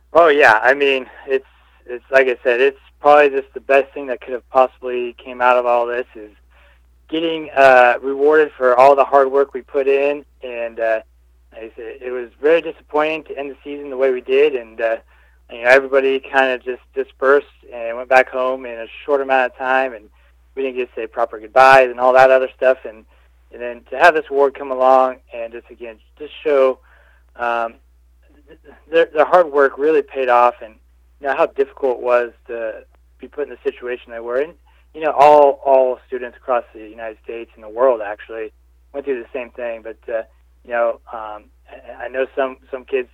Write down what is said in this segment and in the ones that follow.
Oh yeah, I mean it's like I said, it's probably just the best thing that could have possibly came out of all this is getting rewarded for all the hard work we put in, and like I said, it was very disappointing to end the season the way we did, and everybody kind of just dispersed and went back home in a short amount of time, and we didn't get to say proper goodbyes and all that other stuff, and then to have this award come along and just again just show um, their hard work really paid off, and how difficult it was to be put in the situation they were in. All students across the United States and the world actually went through the same thing. But I know some kids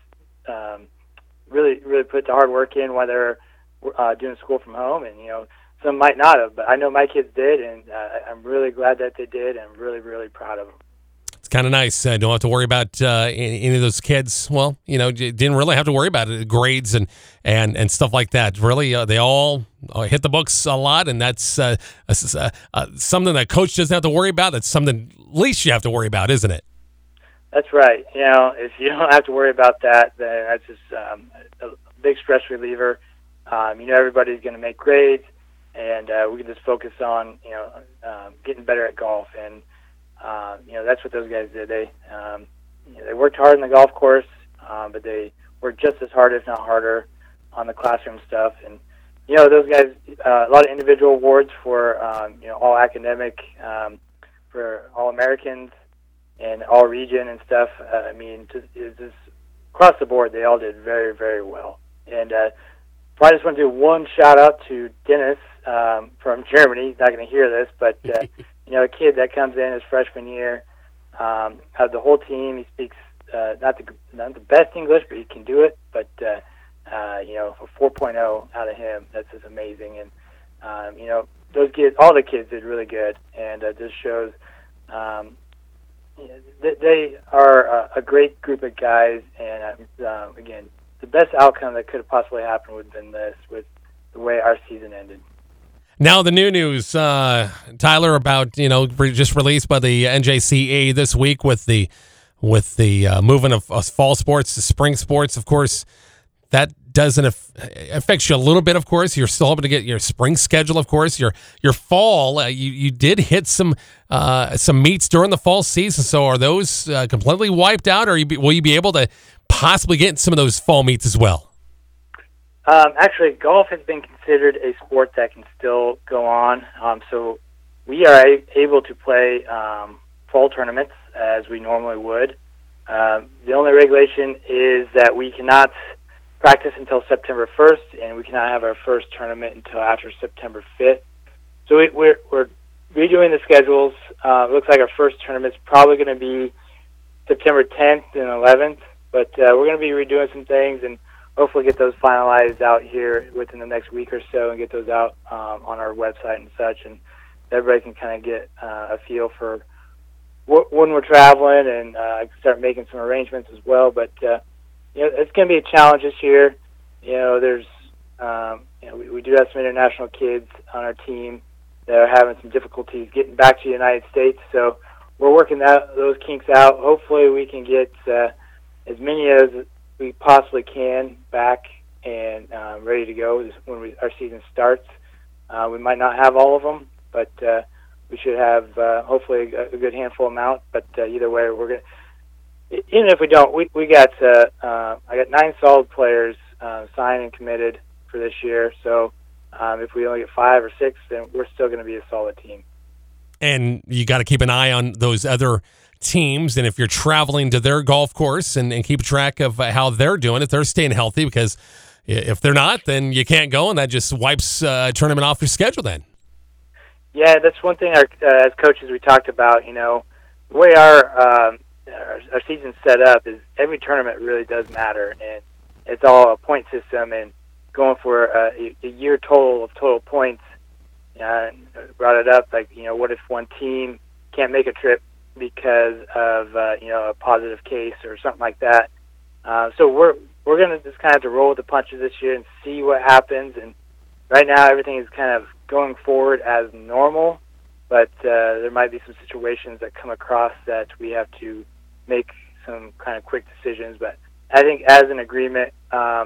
really put the hard work in while they're doing school from home, and some might not have. But I know my kids did, and I'm really glad that they did, and I'm really proud of them. It's kind of nice. Don't have to worry about any of those kids. Well, didn't really have to worry about it, grades and stuff like that. Really, they all hit the books a lot, and that's something that coach doesn't have to worry about. That's something least you have to worry about, isn't it? That's right. If you don't have to worry about that, then that's just a big stress reliever. Everybody's going to make grades, and we can just focus on getting better at golf, and that's what those guys did. They worked hard on the golf course, but they worked just as hard, if not harder, on the classroom stuff. And those guys, a lot of individual awards for all academic, for all Americans, and all region and stuff. Just across the board, they all did very well. And I just want to do one shout out to Dennis from Germany. He's not going to hear this, but a kid that comes in his freshman year, out of the whole team, he speaks not the best English, but he can do it. But a 4.0 out of him, that's just amazing. And those kids, all the kids did really good, and it just shows. They are a great group of guys, and again, the best outcome that could have possibly happened would have been this, with the way our season ended. Now the new news, Tyler, about just released by the NJCAA this week with the movement of fall sports to spring sports. Of course, that doesn't affects you a little bit. Of course, you're still hoping to get your spring schedule. Of course, your fall. You did hit some meets during the fall season. So are those completely wiped out, or will you be able to possibly get some of those fall meets as well? Actually, golf has been considered a sport that can still go on. So we are able to play fall tournaments as we normally would. The only regulation is that we cannot practice until September 1st, and we cannot have our first tournament until after September 5th. So we're redoing the schedules. It looks like our first tournament's probably going to be September 10th and 11th, but we're going to be redoing some things and hopefully get those finalized out here within the next week or so and get those out on our website and such, and everybody can kind of get a feel for when we're traveling, and start making some arrangements as well. But it's going to be a challenge this year. There's we do have some international kids on our team that are having some difficulties getting back to the United States, so we're working those kinks out. Hopefully we can get as many as we possibly can back and ready to go when our season starts. We might not have all of them, but we should have hopefully a good handful amount. But either way, we're going to. Even if we don't, we got I got 9 solid players signed and committed for this year. So if we only get 5 or 6, then we're still going to be a solid team. And you got to keep an eye on those other teams, and if you're traveling to their golf course and keep track of how they're doing, if they're staying healthy, because if they're not, then you can't go, and that just wipes a tournament off your schedule then. Yeah, that's one thing as coaches we talked about. The way our season's set up is every tournament really does matter, and it's all a point system, and going for a year total of total points. Brought it up, like, what if one team can't make a trip because of a positive case or something like that. So we're going to just kind of have to roll with the punches this year and see what happens. And right now everything is kind of going forward as normal, but there might be some situations that come across that we have to make some kind of quick decisions. But I think as an agreement,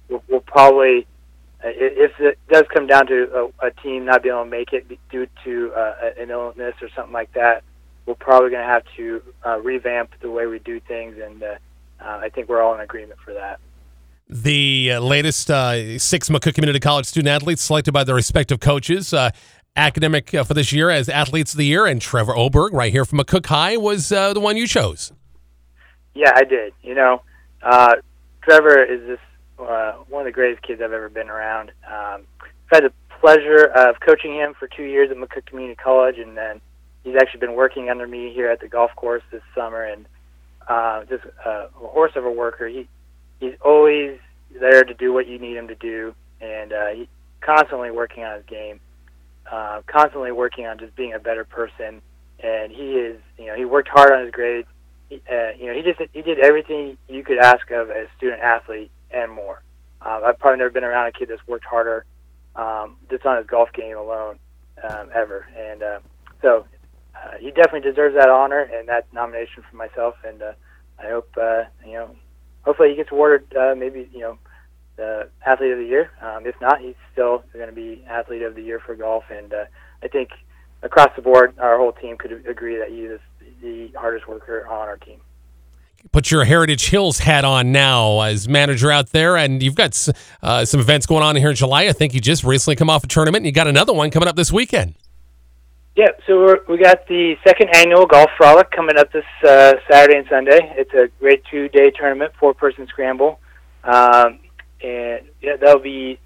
we'll probably, if it does come down to a team not being able to make it due to an illness or something like that, we're probably going to have to revamp the way we do things, and I think we're all in agreement for that. The latest 6 McCook Community College student athletes selected by their respective coaches, academic for this year as Athletes of the Year, and Trevor Oberg, right here from McCook High, was the one you chose. Yeah, I did. Trevor is just one of the greatest kids I've ever been around. I've had the pleasure of coaching him for 2 years at McCook Community College, and then he's actually been working under me here at the golf course this summer, and just a horse of a worker. He's always there to do what you need him to do, and he's constantly working on his game, constantly working on just being a better person. And he worked hard on his grades. He did everything you could ask of a student athlete and more. I've probably never been around a kid that's worked harder just on his golf game alone ever. And so he definitely deserves that honor and that nomination for myself. And I hope hopefully he gets awarded maybe the Athlete of the Year. If not, he's still going to be Athlete of the Year for golf. And I think across the board, our whole team could agree that he is the hardest worker on our team. Put your Heritage Hills hat on now as manager out there, and you've got some events going on here in July. I think you just recently come off a tournament, and you got another one coming up this weekend. Yeah, so we got the second annual Golf Frolic coming up this Saturday and Sunday. It's a great 2-day tournament, 4-person scramble, and yeah, that'll be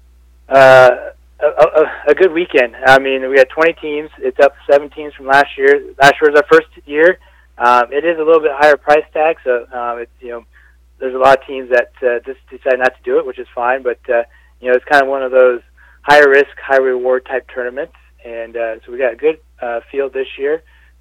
a good weekend. I mean, we had 20 teams. It's up 7 teams from last year. Last year was our first year. It is a little bit higher price tag, so there's a lot of teams that just decide not to do it, which is fine. But it's kind of one of those high risk, high reward type tournaments, and so we got a good field this year.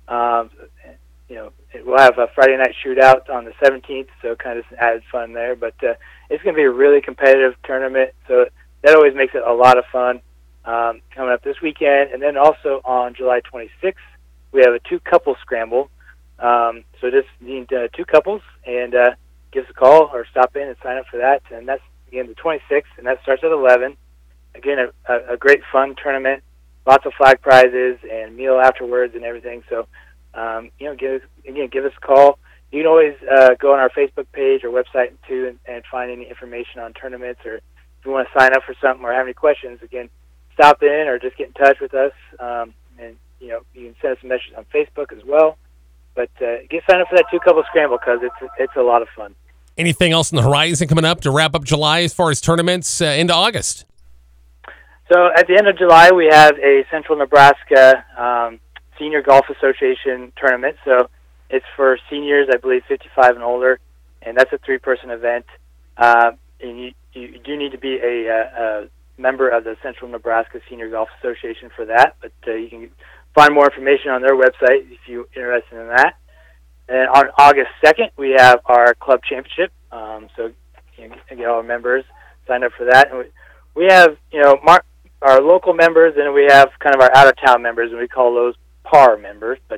We'll have a Friday night shootout on the 17th, so kind of some added fun there. But it's going to be a really competitive tournament, so that always makes it a lot of fun. Coming up this weekend, and then also on July 26th, we have a 2-couple scramble. So just need 2 couples, and give us a call or stop in and sign up for that. And that's, again, the 26th, and that starts at 11. Again, a great fun tournament, lots of flag prizes and meal afterwards and everything. So, give us a call. You can always go on our Facebook page or website too and find any information on tournaments, or if you want to sign up for something or have any questions, again, stop in or just get in touch with us. And you can send us a message on Facebook as well. But get signed up for that 2-couple scramble because it's a lot of fun. Anything else on the horizon coming up to wrap up July as far as tournaments into August? So at the end of July, we have a Central Nebraska Senior Golf Association tournament. So it's for seniors, I believe, 55 and older, and that's a 3-person event. And you do need to be a member of the Central Nebraska Senior Golf Association for that, but you can find more information on their website if you're interested in that. And on August 2nd, we have our club championship. So you can get all our members signed up for that. And we have, our local members, and we have kind of our out-of-town members, and we call those PAR members. But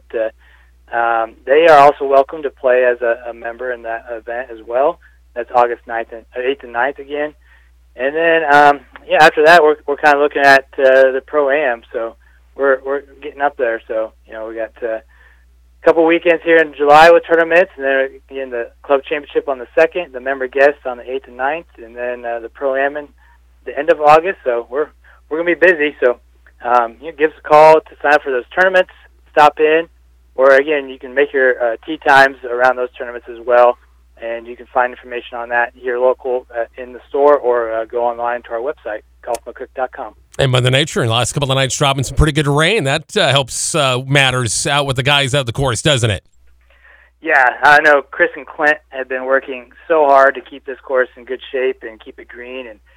they are also welcome to play as a member in that event as well. That's August 8th and 9th again. And then, after that, we're kind of looking at the Pro-Am. So we're getting up there. So, we got a couple weekends here in July with tournaments, and then again the club championship on the 2nd, the member guests on the 8th and 9th, and then the Pro-Am in the end of August. So we're going to be busy. So give us a call to sign up for those tournaments, stop in, or again, you can make your tee times around those tournaments as well. And you can find information on that here local in the store, or go online to our website, golfmccook.com. And Mother Nature, in the last couple of nights, dropping some pretty good rain. That helps matters out with the guys out of the course, doesn't it? Yeah, I know Chris and Clint have been working so hard to keep this course in good shape and keep it green, and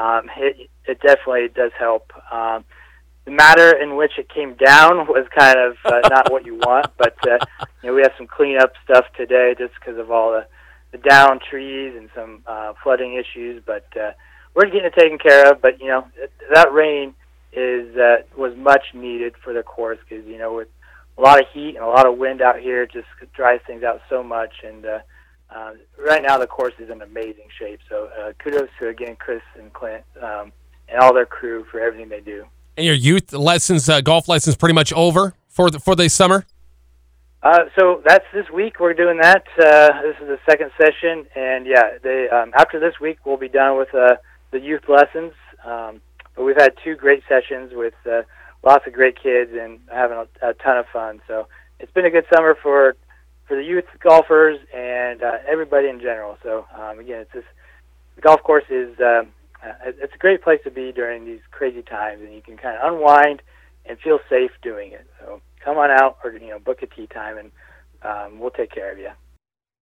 it definitely does help. The manner in which it came down was kind of not what you want, but we have some cleanup stuff today just because of all the down trees and some flooding issues, but we're getting it taken care of. But that rain was much needed for the course, because with a lot of heat and a lot of wind out here, it just dries things out so much. And Right now, the course is in amazing shape. So kudos to, again, Chris and Clint and all their crew for everything they do. And your youth lessons, golf lessons, pretty much over for the summer? So that's this week. We're doing that. This is the second session, and they after this week we'll be done with the youth lessons. But we've had 2 great sessions with lots of great kids and having a ton of fun. So it's been a good summer for the youth golfers and everybody in general. So again, the golf course is it's a great place to be during these crazy times, and you can kind of unwind and feel safe doing it. So come on out, or book a tee time, and we'll take care of you.